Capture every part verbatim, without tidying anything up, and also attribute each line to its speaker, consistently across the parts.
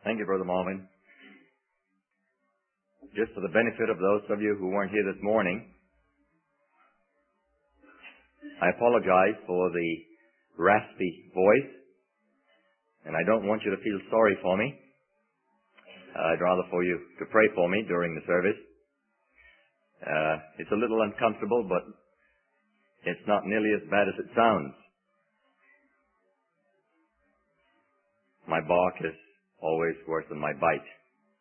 Speaker 1: Thank you, Brother Marvin. Just for the benefit of those of you who weren't here this morning, I apologize for the raspy voice, and I don't want you to feel sorry for me. I'd rather for you to pray for me during the service. Uh, it's a little uncomfortable, but it's not nearly as bad as it sounds. My bark is always worse than my bite.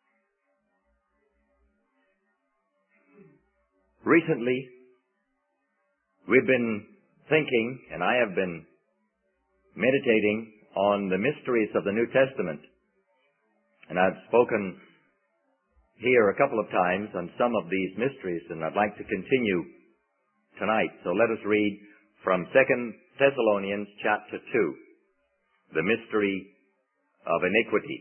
Speaker 1: Recently, we've been thinking, and I have been meditating on the mysteries of the New Testament. And I've spoken here a couple of times on some of these mysteries, and I'd like to continue tonight. So let us read from Second Thessalonians chapter two, the mystery of iniquity.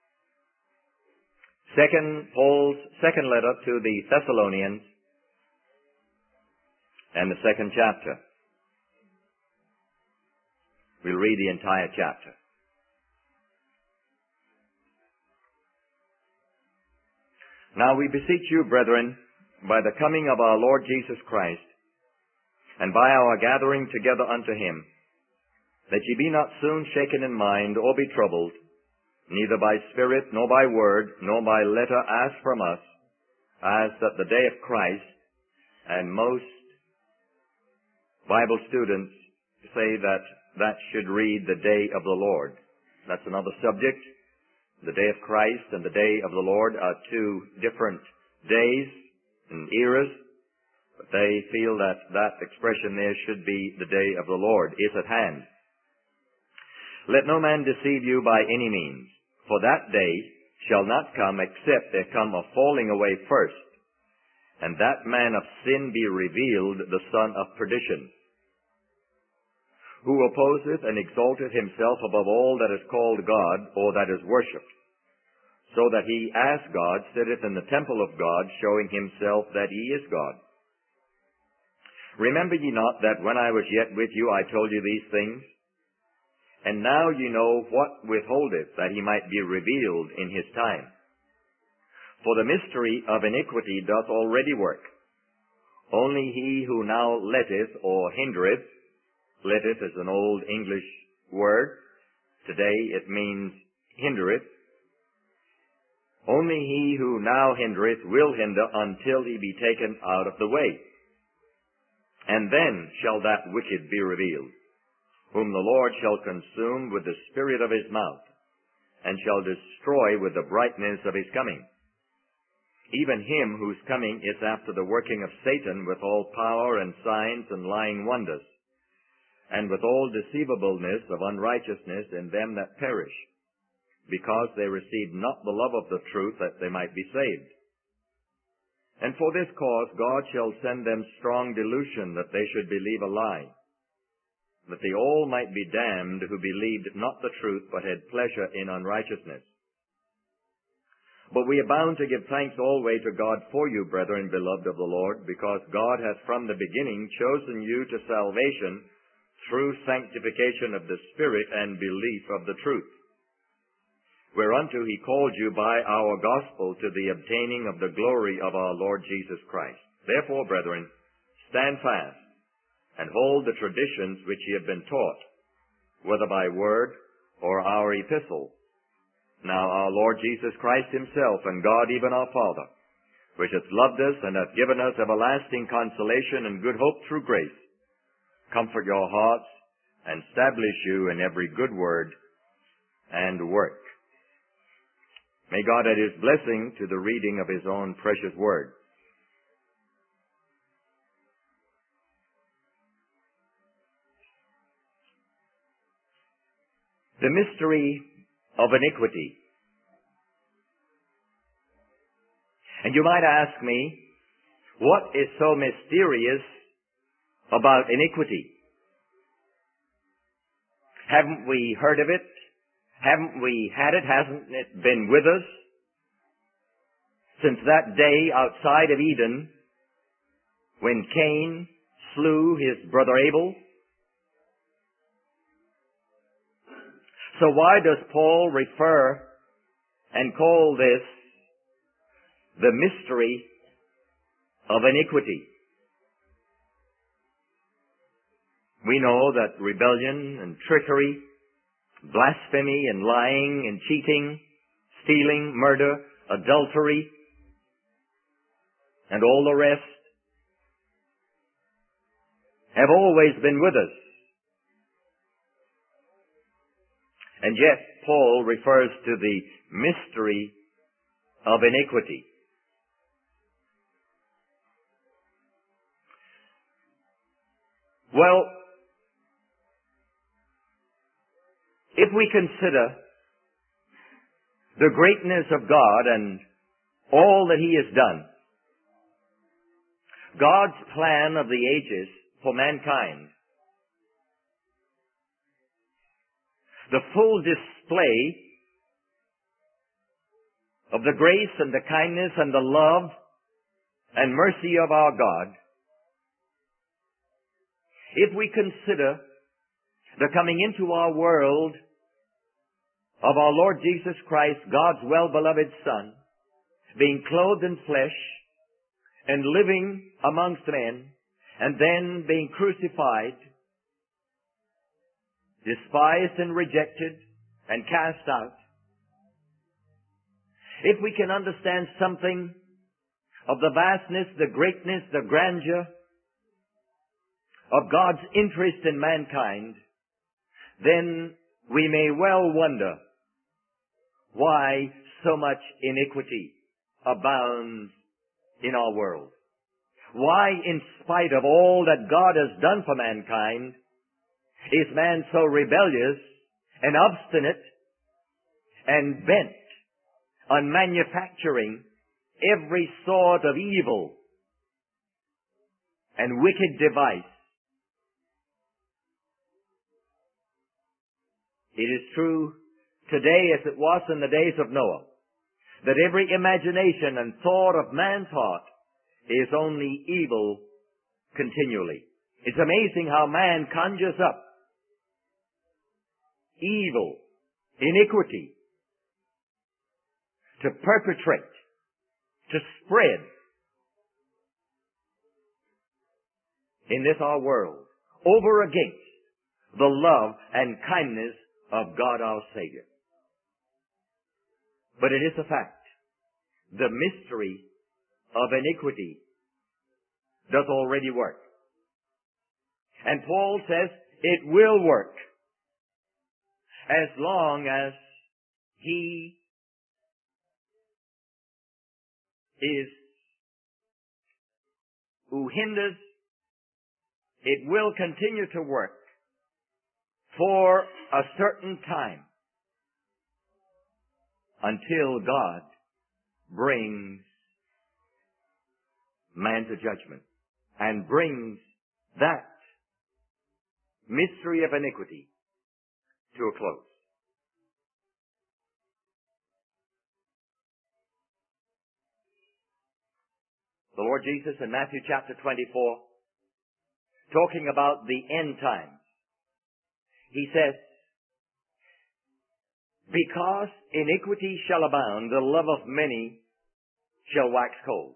Speaker 1: Second, Paul's second letter to the Thessalonians, and the second chapter. We'll read the entire chapter. Now we beseech you, brethren, by the coming of our Lord Jesus Christ, and by our gathering together unto him, that ye be not soon shaken in mind, or be troubled, neither by spirit, nor by word, nor by letter as from us, as that the day of Christ, and most Bible students say that that should read the day of the Lord. That's another subject. The day of Christ and the day of the Lord are two different days and eras, but they feel that that expression there should be the day of the Lord is at hand. Let no man deceive you by any means, for that day shall not come except there come a falling away first, and that man of sin be revealed, the son of perdition, who opposeth and exalteth himself above all that is called God, or that is worshipped, so that he, as God, sitteth in the temple of God, showing himself that he is God. Remember ye not that when I was yet with you I told you these things? And now ye know what withholdeth, that he might be revealed in his time. For the mystery of iniquity doth already work. Only he who now letteth or hindereth, letteth is an old English word. Today it means hindereth. Only he who now hindereth will hinder until he be taken out of the way. And then shall that wicked be revealed, whom the Lord shall consume with the spirit of his mouth, and shall destroy with the brightness of his coming. Even him whose coming is after the working of Satan with all power and signs and lying wonders, and with all deceivableness of unrighteousness in them that perish, because they received not the love of the truth that they might be saved. And for this cause God shall send them strong delusion, that they should believe a lie, that they all might be damned who believed not the truth, but had pleasure in unrighteousness. But we are bound to give thanks always to God for you, brethren, beloved of the Lord, because God hath from the beginning chosen you to salvation through sanctification of the Spirit and belief of the truth, whereunto he called you by our gospel to the obtaining of the glory of our Lord Jesus Christ. Therefore, brethren, stand fast, and hold the traditions which ye have been taught, whether by word or our epistle. Now our Lord Jesus Christ himself, and God even our Father, which hath loved us and hath given us everlasting consolation and good hope through grace, comfort your hearts, and establish you in every good word and work. May God add his blessing to the reading of his own precious word. The mystery of iniquity. And you might ask me, what is so mysterious about iniquity? Haven't we heard of it? Haven't we had it? Hasn't it been with us since that day outside of Eden when Cain slew his brother Abel? So why does Paul refer and call this the mystery of iniquity. We know that rebellion and trickery, blasphemy and lying and cheating, stealing, murder, adultery, and all the rest have always been with us. And yet Paul refers to the mystery of iniquity. Well, if we consider the greatness of God and all that He has done, God's plan of the ages for mankind, the full display of the grace and the kindness and the love and mercy of our God, if we consider the coming into our world of our Lord Jesus Christ, God's well-beloved Son, being clothed in flesh and living amongst men, and then being crucified, despised and rejected and cast out, if we can understand something of the vastness, the greatness, the grandeur of God's interest in mankind, then we may well wonder why so much iniquity abounds in our world. Why, in spite of all that God has done for mankind, is man so rebellious and obstinate and bent on manufacturing every sort of evil and wicked device? It is true today as it was in the days of Noah, that every imagination and thought of man's heart is only evil continually. It's amazing how man conjures up evil, iniquity, to perpetrate, to spread in this our world over against the love and kindness of God our Savior. But it is a fact. The mystery of iniquity does already work. And Paul says it will work as long as he is who hinders. It will continue to work for a certain time until God brings man to judgment and brings that mystery of iniquity to a close. The Lord Jesus in Matthew chapter twenty-four, talking about the end times, He says, because iniquity shall abound, the love of many shall wax cold.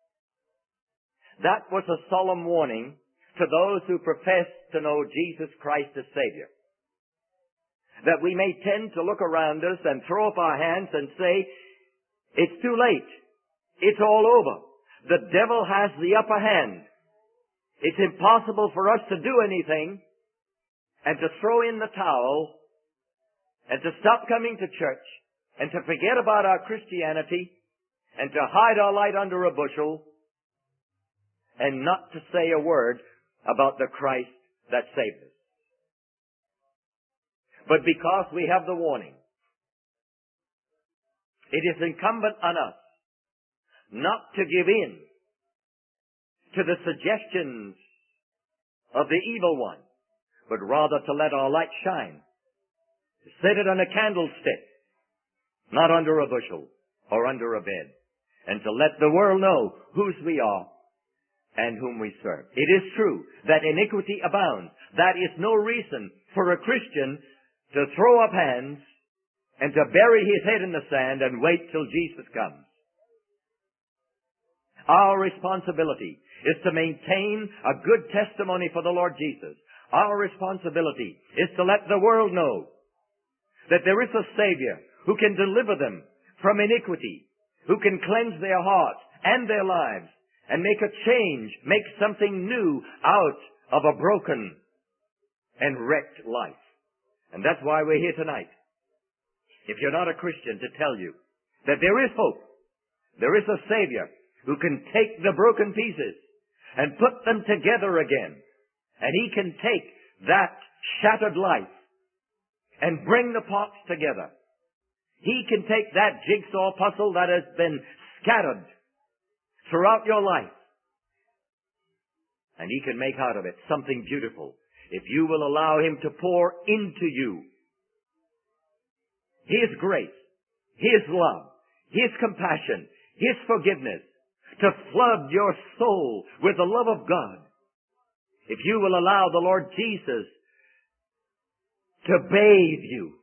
Speaker 1: That was a solemn warning to those who profess to know Jesus Christ as Savior. That we may tend to look around us and throw up our hands and say, it's too late. It's all over. The devil has the upper hand. It's impossible for us to do anything, and to throw in the towel, and to stop coming to church, and to forget about our Christianity, and to hide our light under a bushel, and not to say a word about the Christ that saved us. But because we have the warning, it is incumbent on us not to give in to the suggestions of the evil one, but rather to let our light shine. Set it on a candlestick, not under a bushel or under a bed, and to let the world know whose we are and whom we serve. It is true that iniquity abounds. That is no reason for a Christian to throw up hands and to bury his head in the sand and wait till Jesus comes. Our responsibility is to maintain a good testimony for the Lord Jesus. Our responsibility is to let the world know that there is a Savior who can deliver them from iniquity, who can cleanse their hearts and their lives and make a change, make something new out of a broken and wrecked life. And that's why we're here tonight. If you're not a Christian, to tell you that there is hope. There is a Savior who can take the broken pieces and put them together again. And He can take that shattered life and bring the parts together. He can take that jigsaw puzzle that has been scattered throughout your life, and He can make out of it something beautiful if you will allow Him to pour into you His grace, His love, His compassion, His forgiveness, to flood your soul with the love of God. If you will allow the Lord Jesus to bathe you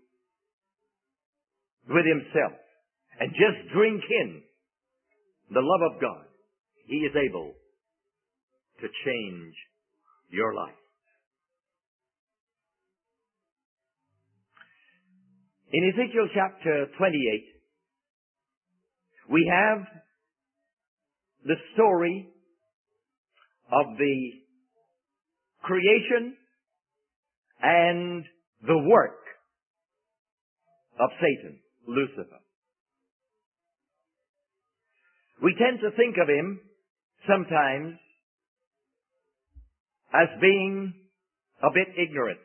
Speaker 1: with Himself and just drink in the love of God, He is able to change your life. In Ezekiel chapter twenty-eight, we have the story of the creation and the work of Satan, Lucifer. We tend to think of him sometimes as being a bit ignorant.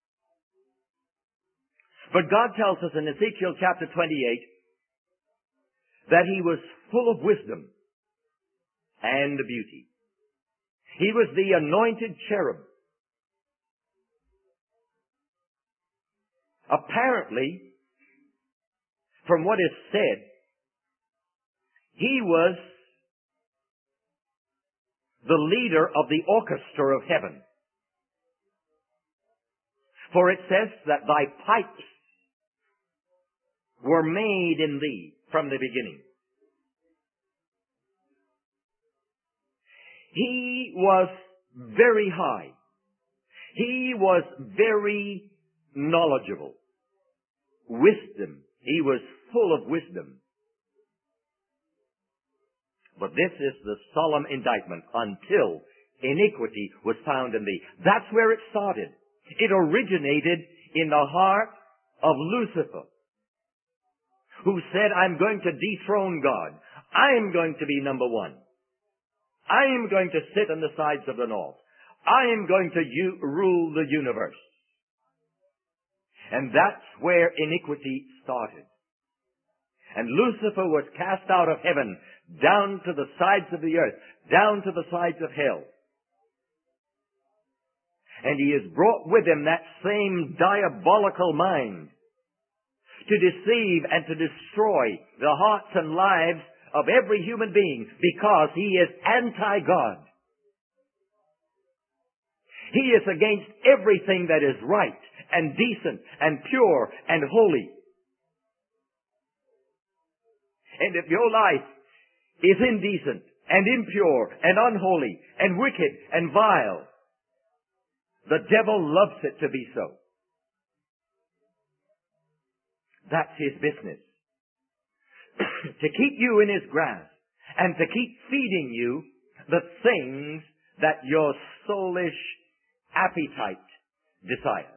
Speaker 1: But God tells us in Ezekiel chapter twenty-eight that he was full of wisdom and beauty. He was the anointed cherub. Apparently, from what is said, he was the leader of the orchestra of heaven. For it says that thy pipes were made in thee from the beginning. He was very high. He was very knowledgeable. Wisdom. He was full of wisdom. But this is the solemn indictment: until iniquity was found in thee. That's where it started. It originated in the heart of Lucifer, who said, I'm going to dethrone God. I'm going to be number one. I am going to sit on the sides of the north. I am going to u- rule the universe. And that's where iniquity started. And Lucifer was cast out of heaven, down to the sides of the earth, down to the sides of hell. And he has brought with him that same diabolical mind to deceive and to destroy the hearts and lives of every human being, because he is anti-God. He is against everything that is right and decent and pure and holy. And if your life is indecent and impure and unholy and wicked and vile, the devil loves it to be so. That's his business. To keep you in his grasp and to keep feeding you the things that your soulish appetite desires.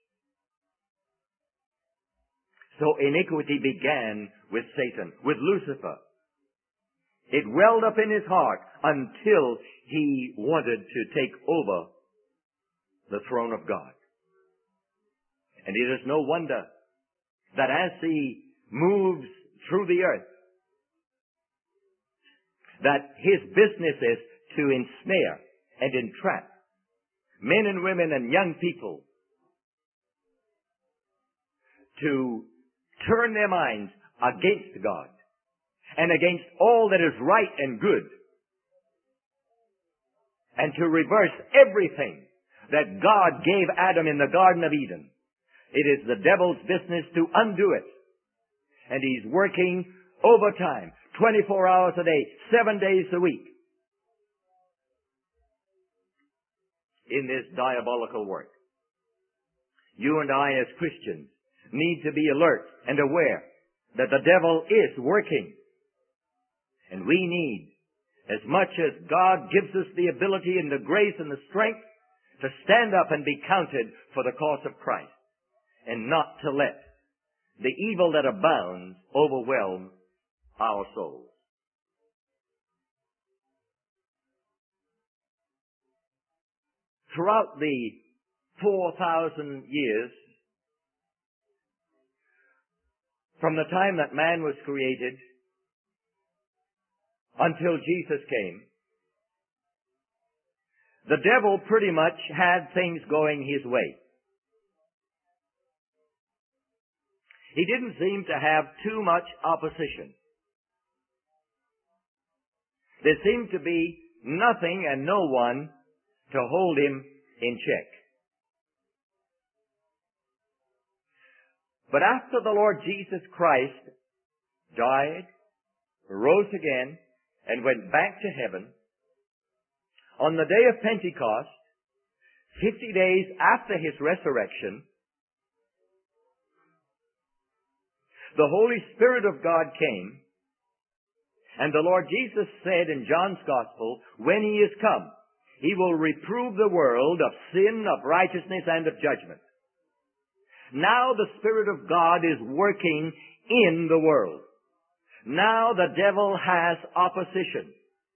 Speaker 1: So iniquity began with Satan, with Lucifer. It welled up in his heart until he wanted to take over the throne of God. And it is no wonder that as he moves through the earth, that his business is to ensnare and entrap men and women and young people to turn their minds against God and against all that is right and good, and to reverse everything that God gave Adam in the Garden of Eden. It is the devil's business to undo it And he's working overtime, twenty-four hours a day, seven days a week, in this diabolical work. You and I as Christians need to be alert and aware that the devil is working. And we need, as much as God gives us the ability and the grace and the strength, to stand up and be counted for the cause of Christ, and not to let the evil that abounds overwhelm our souls. Throughout the four thousand years, from the time that man was created until Jesus came, the devil pretty much had things going his way. He didn't seem to have too much opposition. There seemed to be nothing and no one to hold him in check. But after the Lord Jesus Christ died, rose again, and went back to heaven, on the day of Pentecost, fifty days after his resurrection, the Holy Spirit of God came, and the Lord Jesus said in John's Gospel, when he is come, he will reprove the world of sin, of righteousness, and of judgment. Now the Spirit of God is working in the world. Now the devil has opposition.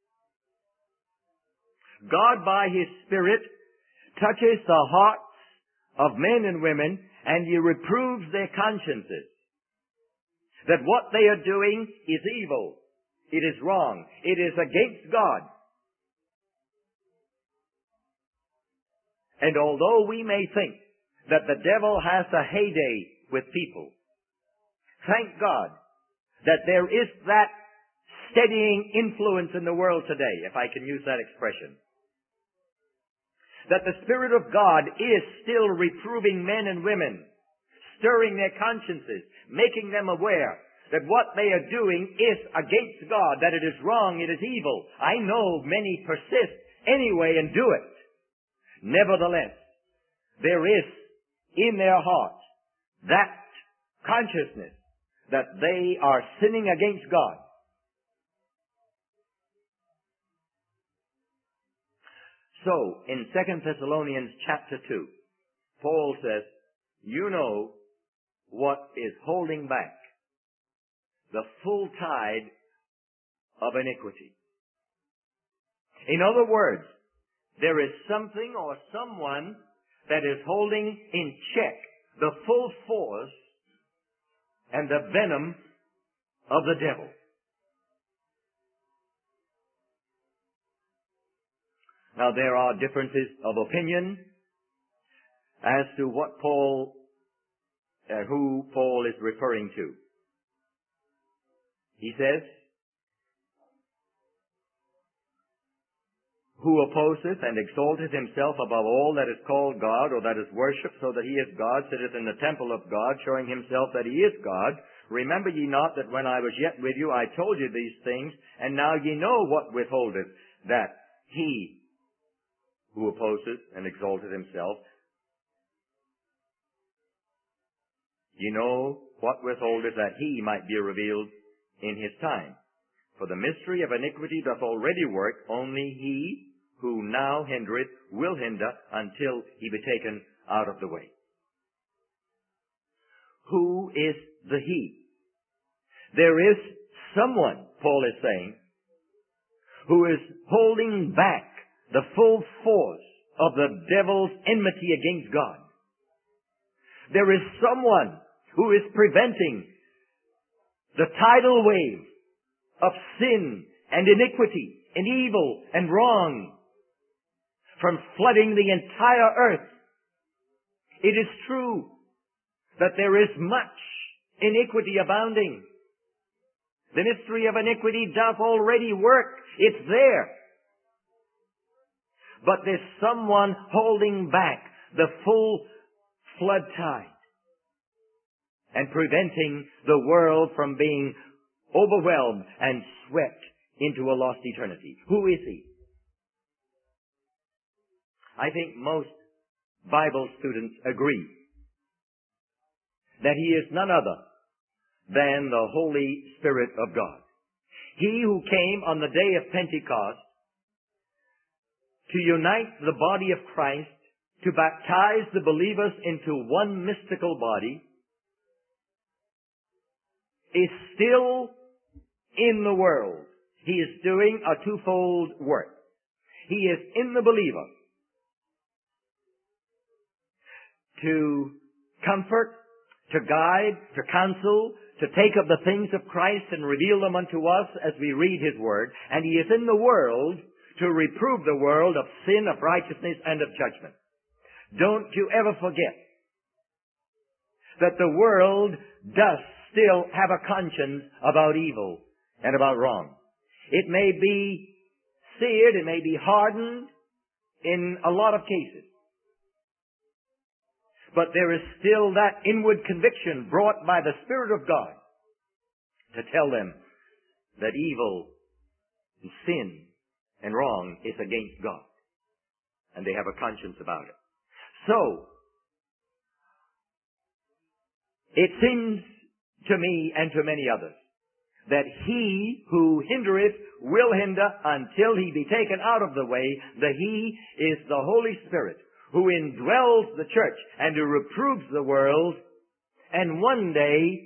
Speaker 1: God by His Spirit touches the hearts of men and women, and He reproves their consciences that what they are doing is evil. It is wrong. It is against God. And although we may think that the devil has a heyday with people, thank God that there is that steadying influence in the world today, if I can use that expression. That the Spirit of God is still reproving men and women, stirring their consciences, making them aware that what they are doing is against God, that it is wrong, it is evil. I know many persist anyway and do it. Nevertheless, there is in their hearts that consciousness that they are sinning against God. So, in Second Thessalonians chapter two, Paul says, you know what is holding back the full tide of iniquity. In other words, there is something or someone that is holding in check the full force and the venom of the devil. Now, there are differences of opinion as to what Paul, uh, who Paul is referring to. He says, who opposeth and exalteth himself above all that is called God, or that is worshipped, so that he is God, sitteth in the temple of God, showing himself that he is God. Remember ye not that when I was yet with you, I told you these things, and now ye know what withholdeth, that he who opposeth and exalteth himself, ye know what withholdeth, that he might be revealed in his time. For the mystery of iniquity doth already work, only he who now hindereth will hinder until he be taken out of the way. Who is the he? There is someone, Paul is saying, who is holding back the full force of the devil's enmity against God. There is someone who is preventing the tidal wave of sin and iniquity and evil and wrong from flooding the entire earth. It is true that there is much iniquity abounding. The mystery of iniquity does already work. It's there. But there's someone holding back the full flood tide. and preventing the world from being overwhelmed and swept into a lost eternity. Who is he? I think most Bible students agree that he is none other than the Holy Spirit of God. He who came on the day of Pentecost to unite the body of Christ, to baptize the believers into one mystical body, is still in the world. He is doing a twofold work. He is in the believer to comfort, to guide, to counsel, to take up the things of Christ and reveal them unto us as we read His Word. And He is in the world to reprove the world of sin, of righteousness, and of judgment. Don't you ever forget that the world does still have a conscience about evil and about wrong. It may be seared, it may be hardened in a lot of cases. But there is still that inward conviction brought by the Spirit of God to tell them that evil and sin and wrong is against God. And they have a conscience about it. So, it seems to me and to many others that he who hindereth will hinder until he be taken out of the way. The he is the Holy Spirit who indwells the church and who reproves the world. And one day,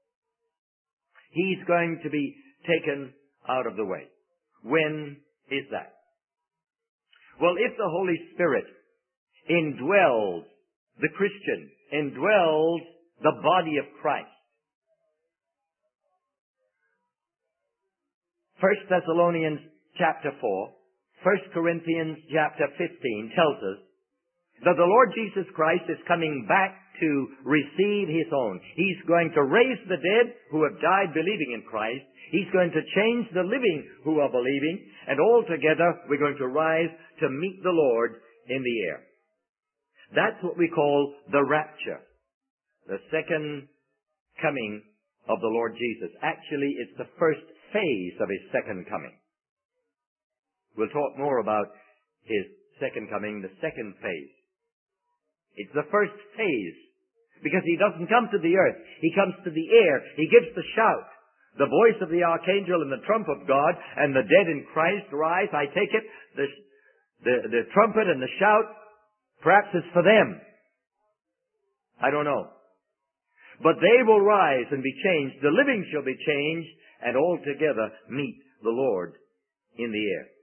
Speaker 1: he's going to be taken out of the way. When is that? Well, if the Holy Spirit indwells the Christian, indwells the body of Christ. First Thessalonians chapter four, First Corinthians chapter fifteen tells us that the Lord Jesus Christ is coming back to receive His own. He's going to raise the dead who have died believing in Christ. He's going to change the living who are believing. And altogether, we're going to rise to meet the Lord in the air. That's what we call the rapture. The second coming of the Lord Jesus. Actually, it's the first phase of His second coming. We'll talk more about His second coming, the second phase. It's the first phase. Because He doesn't come to the earth. He comes to the air. He gives the shout. The voice of the archangel and the trump of God, and the dead in Christ rise. I take it, the, the, the trumpet and the shout, perhaps it's for them. I don't know. But they will rise and be changed. The living shall be changed, and altogether meet the Lord in the air.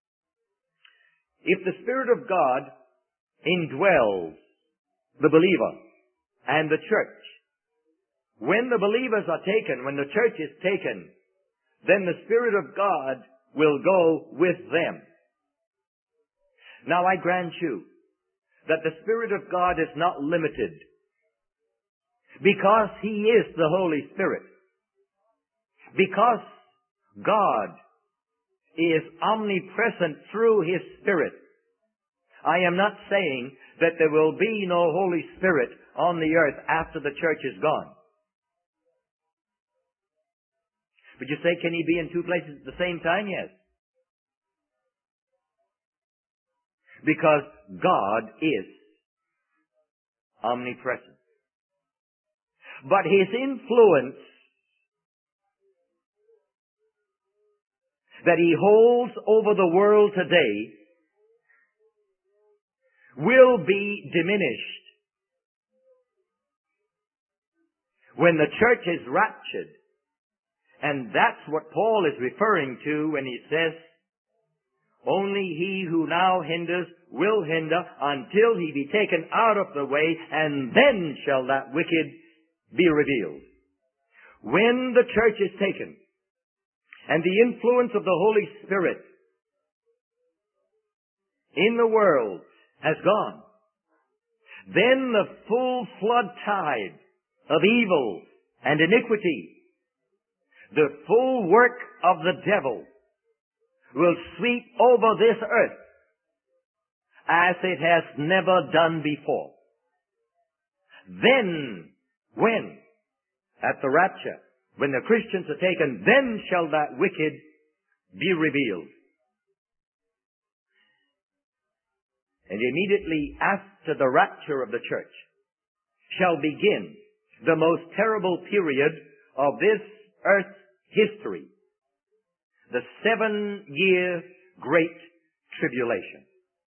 Speaker 1: If the Spirit of God indwells the believer and the church, when the believers are taken, when the church is taken, then the Spirit of God will go with them. Now I grant you that the Spirit of God is not limited because He is the Holy Spirit. Because God is omnipresent through His Spirit. I am not saying that there will be no Holy Spirit on the earth after the church is gone. But you say, can He be in two places at the same time? Yes. Because God is omnipresent. But His influence that He holds over the world today will be diminished when the church is raptured. And that's what Paul is referring to when he says, only he who now hinders will hinder until he be taken out of the way, and then shall that wicked be revealed. When the church is taken, and the influence of the Holy Spirit in the world has gone, then the full flood tide of evil and iniquity, the full work of the devil, will sweep over this earth as it has never done before. Then, when At the rapture, when the Christians are taken, then shall that wicked be revealed. And immediately after the rapture of the church shall begin the most terrible period of this earth's history, the seven-year Great Tribulation.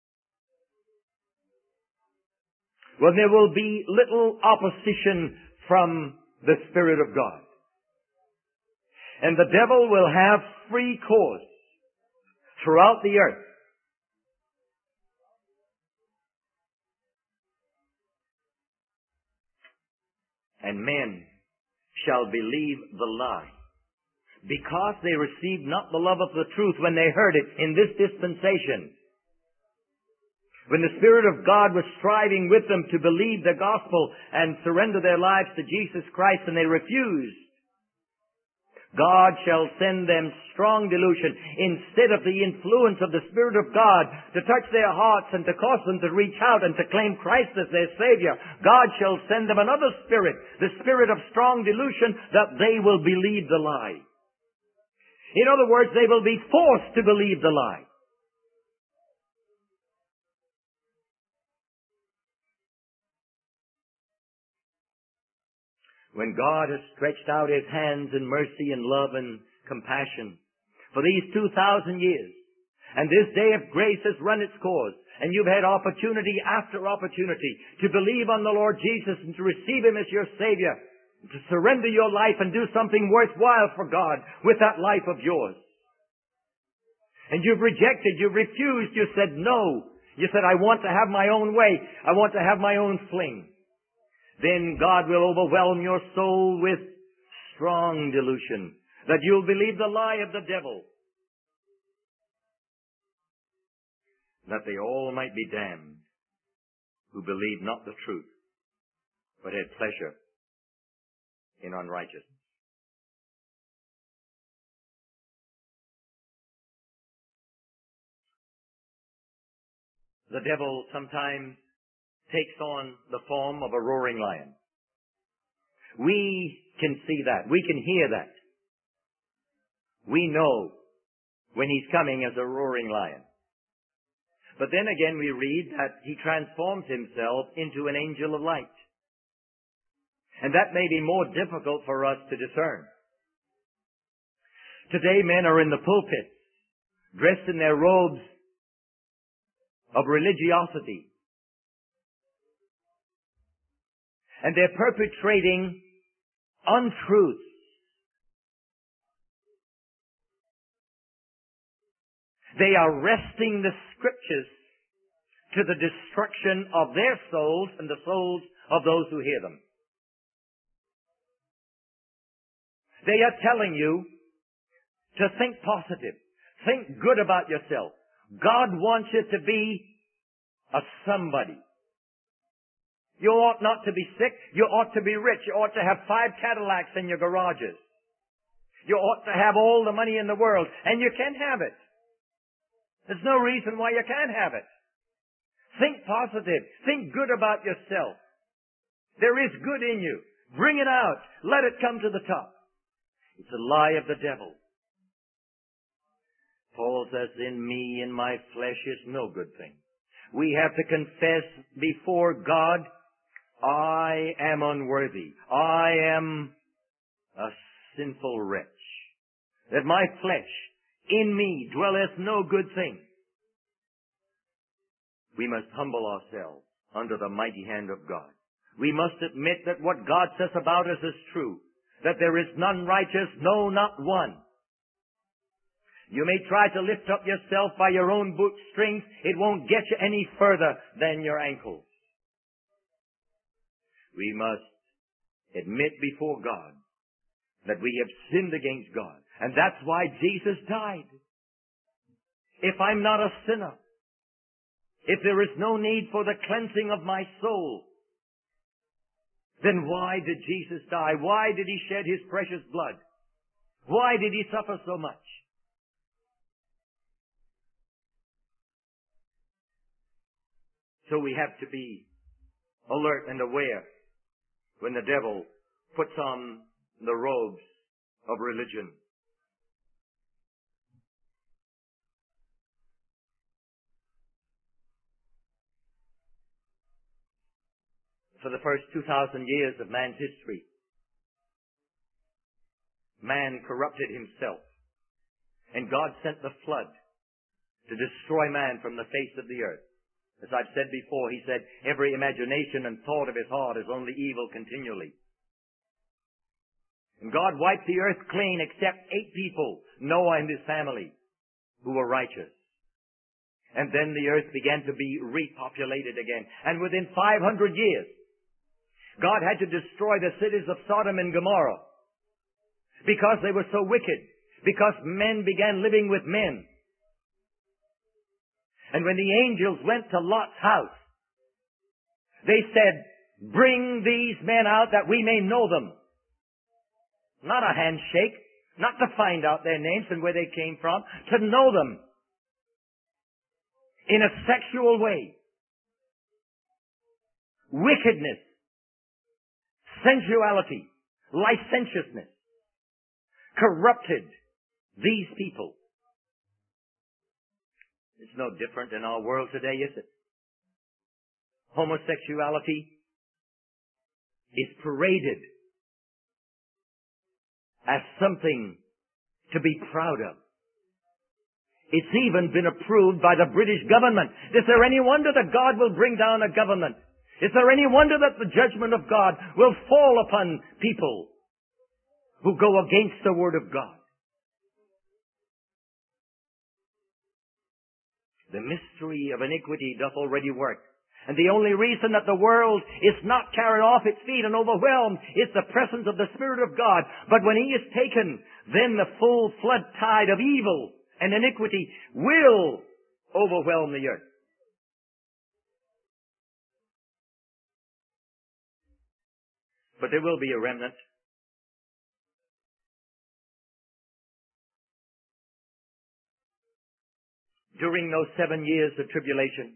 Speaker 1: Well, there will be little opposition from the Spirit of God. And the devil will have free course throughout the earth. And men shall believe the lie, because they received not the love of the truth when they heard it in this dispensation. When the Spirit of God was striving with them to believe the gospel and surrender their lives to Jesus Christ, and they refused, God shall send them strong delusion instead of the influence of the Spirit of God to touch their hearts and to cause them to reach out and to claim Christ as their Savior. God shall send them another spirit, the spirit of strong delusion, that they will believe the lie. In other words, they will be forced to believe the lie. When God has stretched out His hands in mercy and love and compassion for these two thousand years, and this day of grace has run its course, and you've had opportunity after opportunity to believe on the Lord Jesus and to receive Him as your Savior, to surrender your life and do something worthwhile for God with that life of yours. And you've rejected, you've refused, you said no. You said, I want to have my own way. I want to have my own fling. Then God will overwhelm your soul with strong delusion, that you'll believe the lie of the devil, that they all might be damned who believed not the truth, but had pleasure in unrighteousness. The devil sometimes takes on the form of a roaring lion. We can see that. We can hear that. We know when he's coming as a roaring lion. But then again we read that he transforms himself into an angel of light. And that may be more difficult for us to discern. Today men are in the pulpit, dressed in their robes of religiosity. And they're perpetrating untruths. They are wresting the Scriptures to the destruction of their souls and the souls of those who hear them. They are telling you to think positive. Think good about yourself. God wants you to be a somebody. You ought not to be sick. You ought to be rich. You ought to have five Cadillacs in your garages. You ought to have all the money in the world. And you can have it. There's no reason why you can't have it. Think positive. Think good about yourself. There is good in you. Bring it out. Let it come to the top. It's a lie of the devil. Paul says, in me, in my flesh is no good thing. We have to confess before God, I am unworthy. I am a sinful wretch. That my flesh in me dwelleth no good thing. We must humble ourselves under the mighty hand of God. We must admit that what God says about us is true. That there is none righteous, no, not one. You may try to lift up yourself by your own bootstrings. It won't get you any further than your ankles. We must admit before God that we have sinned against God. And that's why Jesus died. If I'm not a sinner, if there is no need for the cleansing of my soul, then why did Jesus die? Why did He shed His precious blood? Why did He suffer so much? So we have to be alert and aware when the devil puts on the robes of religion. For the first two thousand years of man's history, man corrupted himself. And God sent the flood to destroy man from the face of the earth. As I've said before, he said, every imagination and thought of his heart is only evil continually. And God wiped the earth clean except eight people, Noah and his family, who were righteous. And then the earth began to be repopulated again. And within five hundred years, God had to destroy the cities of Sodom and Gomorrah because they were so wicked, because men began living with men. And when the angels went to Lot's house, they said, bring these men out that we may know them. Not a handshake, not to find out their names and where they came from, to know them in a sexual way. Wickedness, sensuality, licentiousness corrupted these people. It's no different in our world today, is it? Homosexuality is paraded as something to be proud of. It's even been approved by the British government. Is there any wonder that God will bring down a government? Is there any wonder that the judgment of God will fall upon people who go against the Word of God? The mystery of iniquity doth already work. And the only reason that the world is not carried off its feet and overwhelmed is the presence of the Spirit of God. But when He is taken, then the full flood tide of evil and iniquity will overwhelm the earth. But there will be a remnant. During those seven years of tribulation,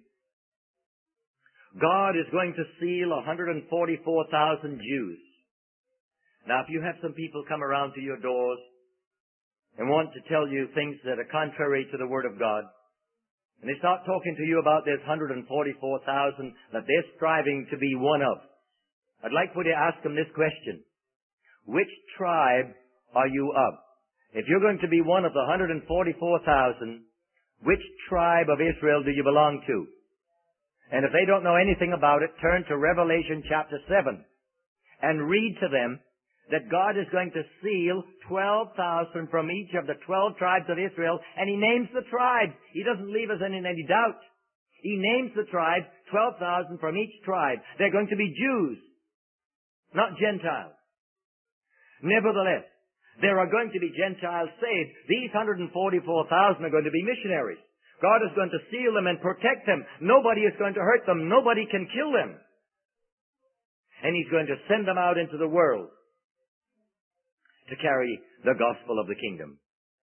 Speaker 1: God is going to seal one hundred forty-four thousand Jews. Now, if you have some people come around to your doors and want to tell you things that are contrary to the Word of God, and they start talking to you about this one hundred forty-four thousand that they're striving to be one of, I'd like for you to ask them this question. Which tribe are you of? If you're going to be one of the one hundred forty-four thousand, which tribe of Israel do you belong to? And if they don't know anything about it, turn to Revelation chapter seven and read to them that God is going to seal twelve thousand from each of the twelve tribes of Israel, and He names the tribes. He doesn't leave us in any doubt. He names the tribes, twelve thousand from each tribe. They're going to be Jews, not Gentiles. Nevertheless, there are going to be Gentiles saved. These one hundred forty-four thousand are going to be missionaries. God is going to seal them and protect them. Nobody is going to hurt them. Nobody can kill them. And He's going to send them out into the world to carry the gospel of the kingdom.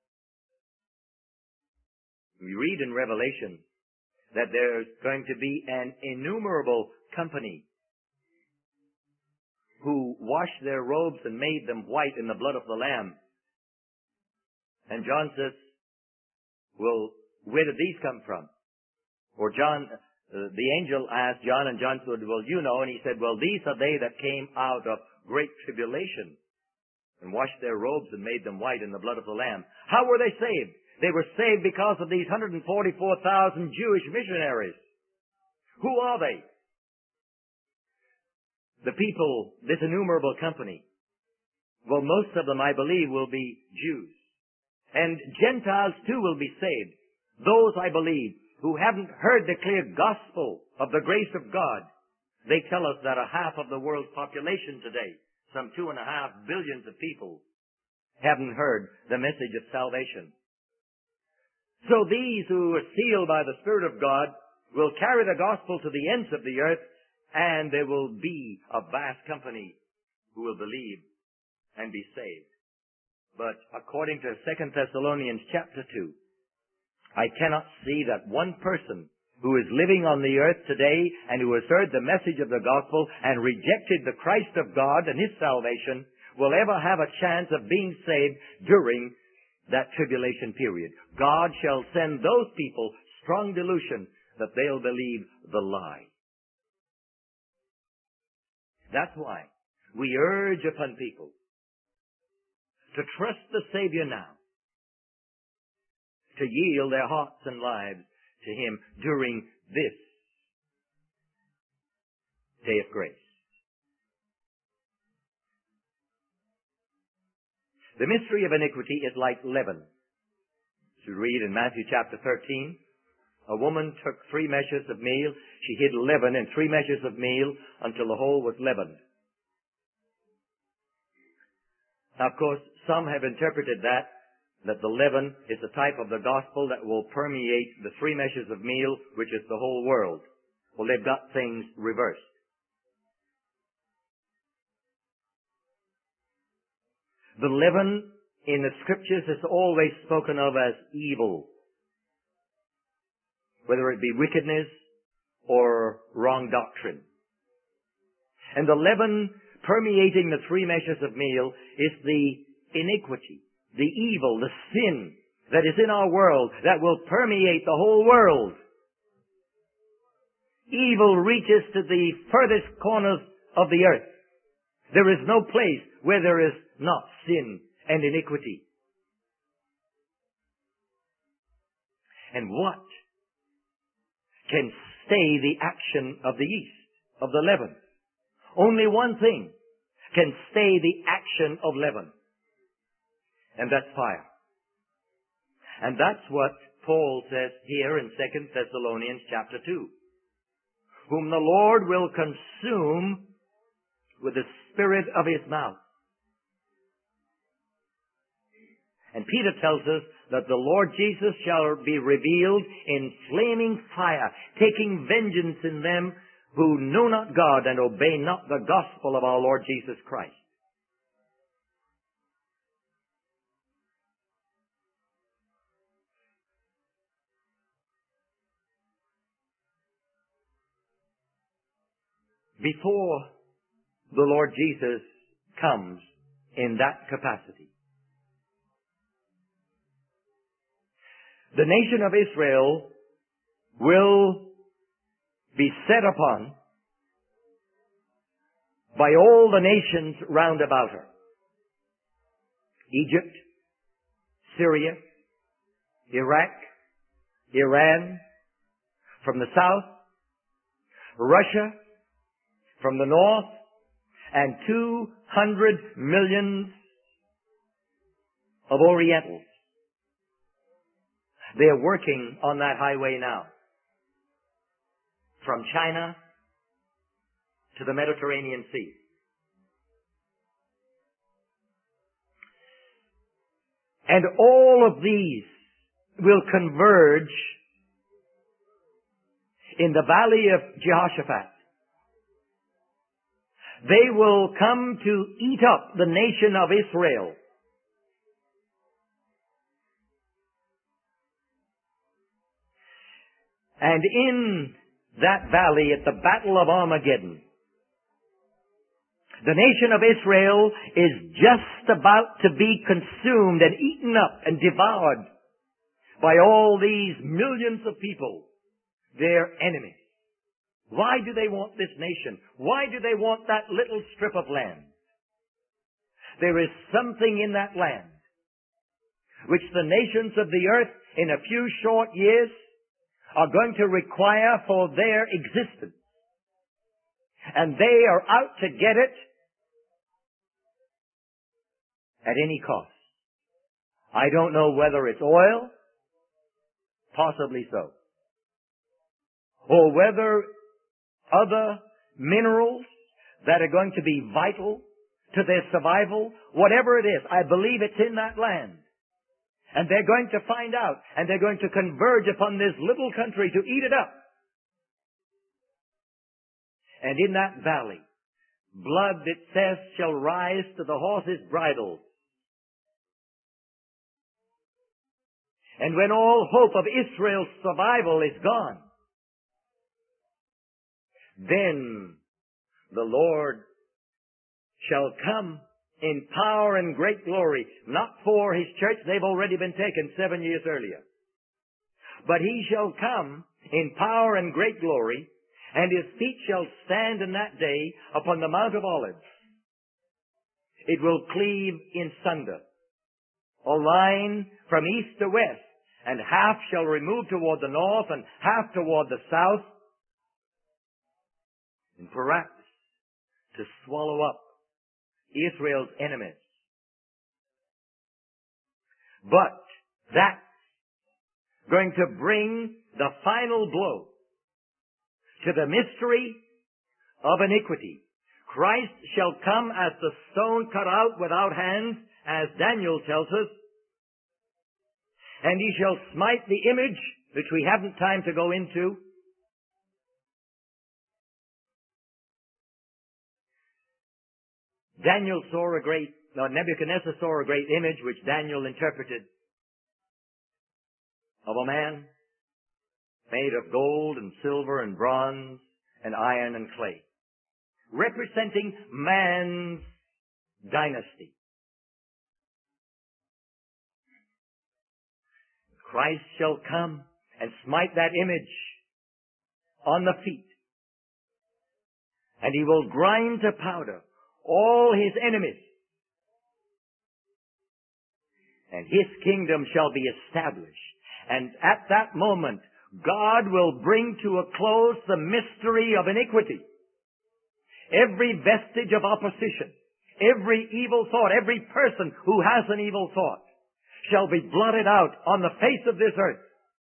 Speaker 1: We read in Revelation that there's going to be an innumerable company who washed their robes and made them white in the blood of the Lamb. And John says, well, where did these come from? Or John, uh, the angel asked John, and John said, well, you know. And he said, well, these are they that came out of great tribulation and washed their robes and made them white in the blood of the Lamb. How were they saved? They were saved because of these one hundred forty-four thousand Jewish missionaries. Who are they? The people, this innumerable company. Well, most of them, I believe, will be Jews. And Gentiles, too, will be saved. Those, I believe, who haven't heard the clear gospel of the grace of God. They tell us that a half of the world's population today, some two and a half billions of people, haven't heard the message of salvation. So these who are sealed by the Spirit of God will carry the gospel to the ends of the earth, and there will be a vast company who will believe and be saved. But according to Second Thessalonians chapter two, I cannot see that one person who is living on the earth today and who has heard the message of the gospel and rejected the Christ of God and His salvation will ever have a chance of being saved during that tribulation period. God shall send those people strong delusion that they'll believe the lie. That's why we urge upon people to trust the Savior now, to yield their hearts and lives to Him during this day of grace. The mystery of iniquity is like leaven. As we read in Matthew chapter thirteen, a woman took three measures of meal. She hid leaven in three measures of meal until the whole was leavened. Now, of course, some have interpreted that, that the leaven is a type of the gospel that will permeate the three measures of meal, which is the whole world. Well, they've got things reversed. The leaven in the Scriptures is always spoken of as evil, whether it be wickedness or wrong doctrine. And the leaven permeating the three measures of meal is the iniquity, the evil, the sin that is in our world that will permeate the whole world. Evil reaches to the furthest corners of the earth. There is no place where there is not sin and iniquity. And what can stay the action of the yeast, of the leaven? Only one thing can stay the action of leaven, and that's fire. And that's what Paul says here in Second Thessalonians chapter two. Whom the Lord will consume with the spirit of His mouth. And Peter tells us that the Lord Jesus shall be revealed in flaming fire, taking vengeance in them who know not God and obey not the gospel of our Lord Jesus Christ. Before the Lord Jesus comes in that capacity, the nation of Israel will be set upon by all the nations round about her. Egypt, Syria, Iraq, Iran, from the south, Russia, from the north, and two hundred millions of Orientals. They're working on that highway now. From China to the Mediterranean Sea. And all of these will converge in the valley of Jehoshaphat. They will come to eat up the nation of Israel. And in that valley, at the Battle of Armageddon, the nation of Israel is just about to be consumed and eaten up and devoured by all these millions of people, their enemies. Why do they want this nation? Why do they want that little strip of land? There is something in that land which the nations of the earth in a few short years are going to require for their existence. And they are out to get it at any cost. I don't know whether it's oil, possibly so, or whether other minerals that are going to be vital to their survival, whatever it is, I believe it's in that land. And they're going to find out, and they're going to converge upon this little country to eat it up. And in that valley, blood, it says, shall rise to the horses' bridles. And when all hope of Israel's survival is gone, then the Lord shall come in power and great glory. Not for his church, they've already been taken seven years earlier. But he shall come in power and great glory, and his feet shall stand in that day upon the Mount of Olives. It will cleave in sunder, a line from east to west, and half shall remove toward the north, and half toward the south, and perhaps to swallow up Israel's enemies. But that's going to bring the final blow to the mystery of iniquity. Christ shall come as the stone cut out without hands, as Daniel tells us, and he shall smite the image, which we haven't time to go into. Daniel saw a great, no, Nebuchadnezzar saw a great image which Daniel interpreted of a man made of gold and silver and bronze and iron and clay, representing man's dynasty. Christ shall come and smite that image on the feet, and he will grind to powder all his enemies, and his kingdom shall be established. And at that moment, God will bring to a close the mystery of iniquity. Every vestige of opposition, every evil thought, every person who has an evil thought shall be blotted out on the face of this earth.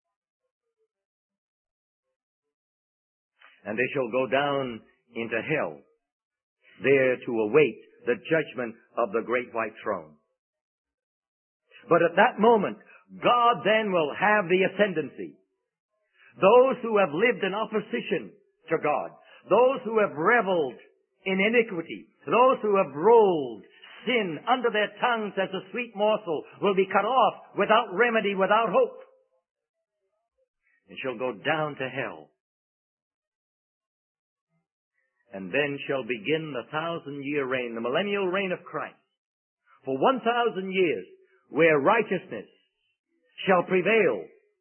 Speaker 1: And they shall go down into hell, there to await the judgment of the great white throne. But at that moment, God then will have the ascendancy. Those who have lived in opposition to God, those who have reveled in iniquity, those who have rolled sin under their tongues as a sweet morsel, will be cut off without remedy, without hope, and shall go down to hell. And then shall begin the thousand-year reign, the millennial reign of Christ, for one thousand years, where righteousness shall prevail.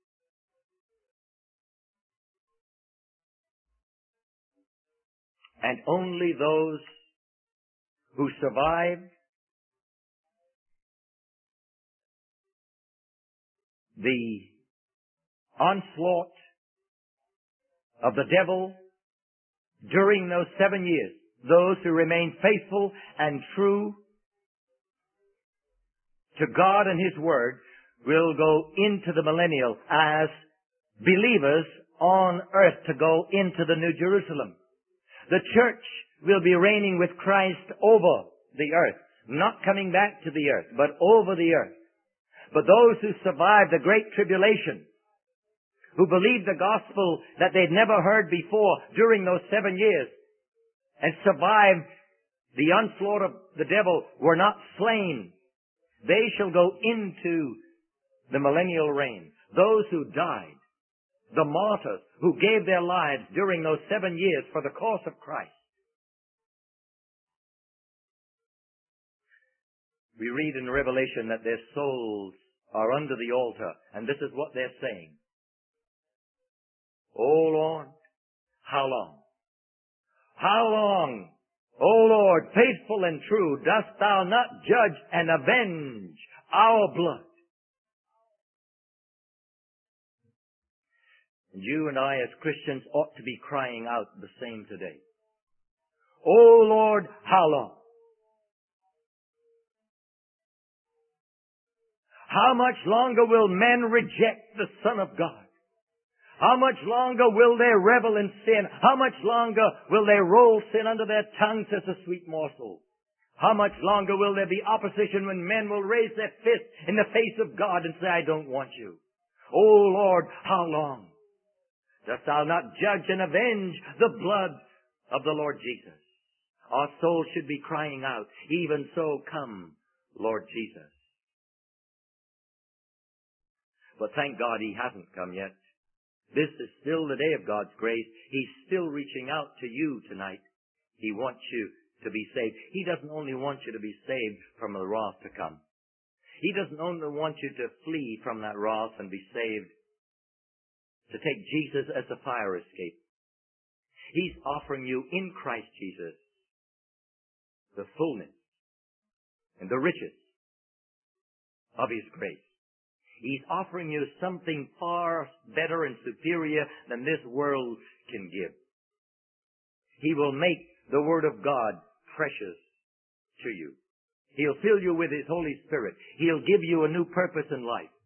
Speaker 1: And only those who survive the onslaught of the devil during those seven years, those who remain faithful and true to God and His Word, will go into the millennial as believers on earth to go into the New Jerusalem. The church will be reigning with Christ over the earth, not coming back to the earth, but over the earth. But those who survive the great tribulation, who believed the gospel that they'd never heard before during those seven years, and survived the onslaught of the devil, were not slain. They shall go into the millennial reign. Those who died, the martyrs who gave their lives during those seven years for the cause of Christ. We read in Revelation that their souls are under the altar, and this is what they're saying. O Lord, how long? How long, O Lord, faithful and true, dost thou not judge and avenge our blood? And you and I as Christians ought to be crying out the same today. O Lord, how long? How much longer will men reject the Son of God? How much longer will they revel in sin? How much longer will they roll sin under their tongues as a sweet morsel? How much longer will there be opposition when men will raise their fist in the face of God and say, I don't want you? O Lord, how long? Dost thou not judge and avenge the blood of the Lord Jesus? Our souls should be crying out, even so come, Lord Jesus. But thank God He hasn't come yet. This is still the day of God's grace. He's still reaching out to you tonight. He wants you to be saved. He doesn't only want you to be saved from the wrath to come. He doesn't only want you to flee from that wrath and be saved, to take Jesus as a fire escape. He's offering you in Christ Jesus the fullness and the riches of His grace. He's offering you something far better and superior than this world can give. He will make the Word of God precious to you. He'll fill you with His Holy Spirit. He'll give you a new purpose in life.